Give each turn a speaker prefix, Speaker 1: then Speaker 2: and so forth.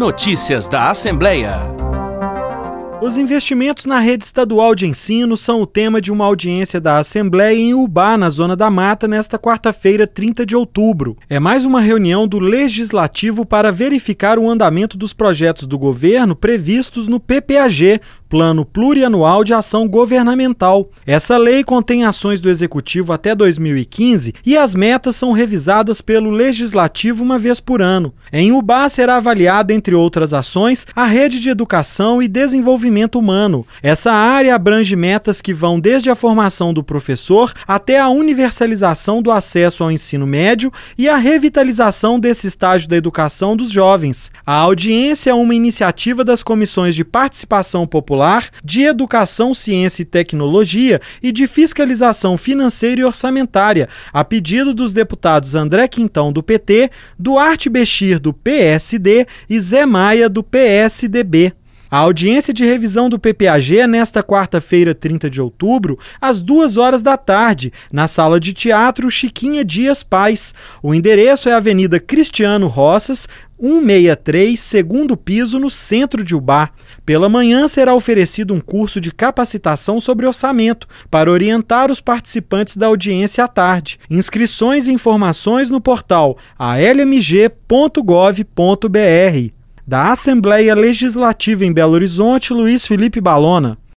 Speaker 1: Notícias da Assembleia.
Speaker 2: Os investimentos na rede estadual de ensino são o tema de uma audiência da Assembleia em Ubá, na Zona da Mata, nesta quarta-feira, 30 de outubro. É mais uma reunião do Legislativo para verificar o andamento dos projetos do governo previstos no PPAG, Plano Plurianual de Ação Governamental. Essa lei contém ações do Executivo até 2015 e as metas são revisadas pelo Legislativo uma vez por ano. Em Ubá será avaliada, entre outras ações, a rede de educação e desenvolvimento humano. Essa área abrange metas que vão desde a formação do professor até a universalização do acesso ao ensino médio e a revitalização desse estágio da educação dos jovens. A audiência é uma iniciativa das comissões de participação popular, de Educação, Ciência e Tecnologia e de Fiscalização Financeira e Orçamentária, a pedido dos deputados André Quintão, do PT, Duarte Bechir, do PSD e Zé Maia, do PSDB. A audiência de revisão do PPAG é nesta quarta-feira, 30 de outubro, às 14h, na Sala de Teatro Chiquinha Dias Paz. O endereço é a Avenida Cristiano Roças, 163, segundo piso, no centro de Ubá. Pela manhã será oferecido um curso de capacitação sobre orçamento para orientar os participantes da audiência à tarde. Inscrições e informações no portal almg.gov.br. Da Assembleia Legislativa em Belo Horizonte, Luiz Felipe Balona.